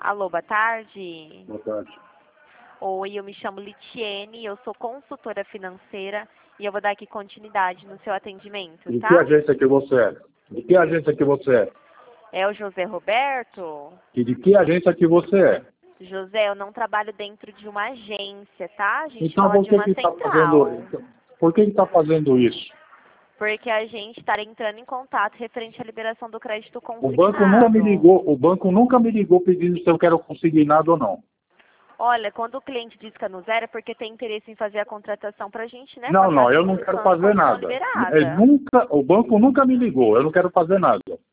Alô, boa tarde. Boa tarde. Oi, eu me chamo Litiene, eu sou consultora financeira e eu vou dar aqui continuidade no seu atendimento, De tá? que agência que você é? De que agência que você é? É o José Roberto? E de que agência que você é? José, eu não trabalho dentro de uma agência, tá? A gente Então fala de você uma que está central. fazendo... Por que está fazendo isso? Porque a gente está entrando em contato referente à liberação do crédito O banco nunca me consignado. ligou, pedindo se eu quero consignado ou não. Olha, quando o cliente diz que é no zero, é porque tem interesse em fazer a contratação pra gente, né? Não, Passar não, as eu não quero instruções fazer quando for nada. liberada. O banco nunca me ligou, eu não quero fazer nada.